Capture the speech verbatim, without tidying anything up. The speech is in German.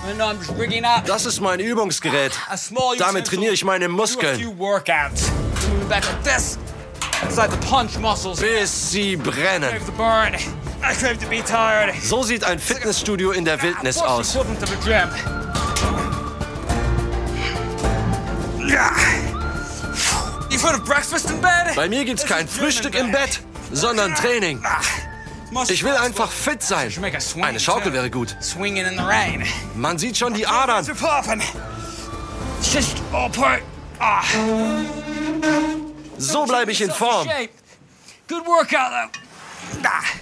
And I'm just rigging up. Das ist mein Übungsgerät. A small Damit trainiere ich meine Do a Muskeln, few workouts. Moving back like this. Inside the punch muscles. bis sie brennen. Crave the burn. I crave to be tired. So sieht ein Fitnessstudio in der Wildnis What's the aus. equivalent of a gym? Yeah. You've heard of breakfast in bed? Bei mir gibt's kein Frühstück im Bett, sondern Training. Ich will einfach fit sein. Eine Schaukel wäre gut. Swinging in the rain. Man sieht schon die Adern. They're popping. Just all part. Ah. So bleibe ich in Form. Shape. Good workout though. Ah.